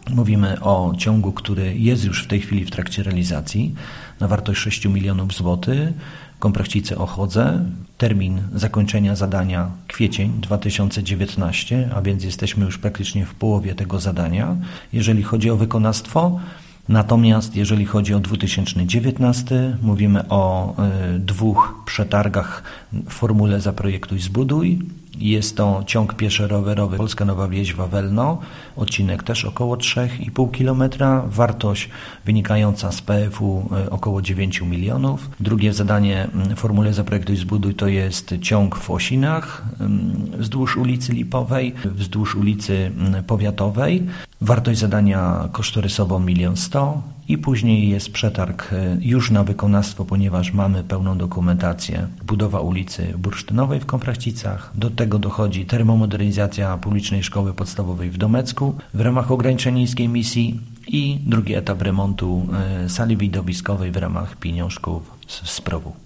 Mówimy o ciągu, który jest już w tej chwili w trakcie realizacji na wartość 6 milionów złotych. Komprachcice-Ochotze. Termin zakończenia zadania kwiecień 2019, a więc jesteśmy już praktycznie w połowie tego zadania, jeżeli chodzi o wykonawstwo. Natomiast jeżeli chodzi o 2019, mówimy o 2 przetargach w formule Zaprojektuj, zbuduj. Jest to ciąg pieszy-rowerowy Polska Nowa Wieś Wawelno, odcinek też około 3,5 km, wartość wynikająca z PF-u około 9 milionów. Drugie zadanie w formule Zaprojektuj, zbuduj to jest ciąg w Osinach wzdłuż ulicy Lipowej, wzdłuż ulicy Powiatowej. Wartość zadania kosztorysowo 1 100 000 i później jest przetarg już na wykonawstwo, ponieważ mamy pełną dokumentację. Budowa ulicy Bursztynowej w Komprachcicach. Do tego dochodzi termomodernizacja publicznej szkoły podstawowej w Domecku w ramach ograniczenia niskiej emisji i drugi etap remontu sali widowiskowej w ramach pieniążków z PROW-u.